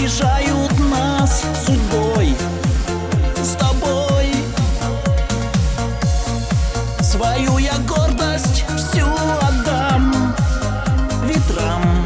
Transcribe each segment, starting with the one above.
сближают нас судьбой с тобой. Свою я гордость всю отдам ветрам,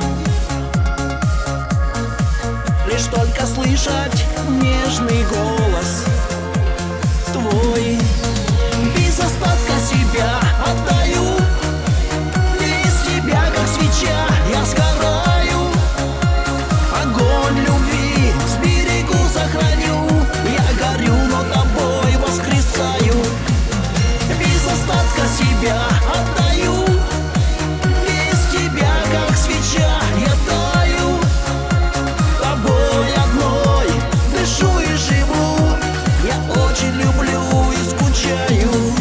лишь только слышать нежный голос твой. Без остатка себя отдаю, без тебя, как свеча, я сгораю. Огонь любви сберегу, сохраню. Я горю, но тобой воскресаю. Без остатка себя отдаю, без тебя, как свеча, я таю. Тобой одной дышу и живу. Я очень люблю и скучаю.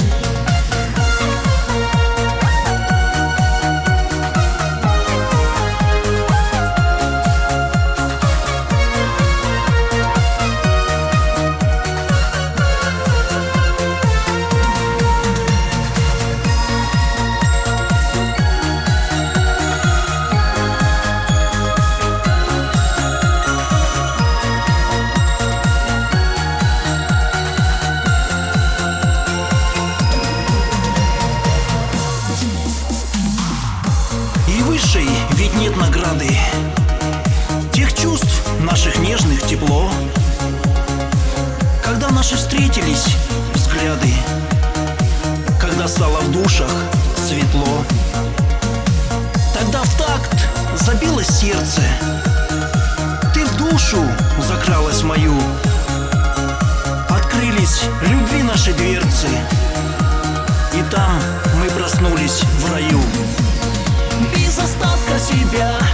Высшей ведь нет награды, тех чувств наших нежных тепло. Когда наши встретились взгляды, когда стало в душах светло, тогда в такт забилось сердце, ты в душу закралась мою. Открылись любви наши дверцы, и там мы проснулись в раю. Без остатка себя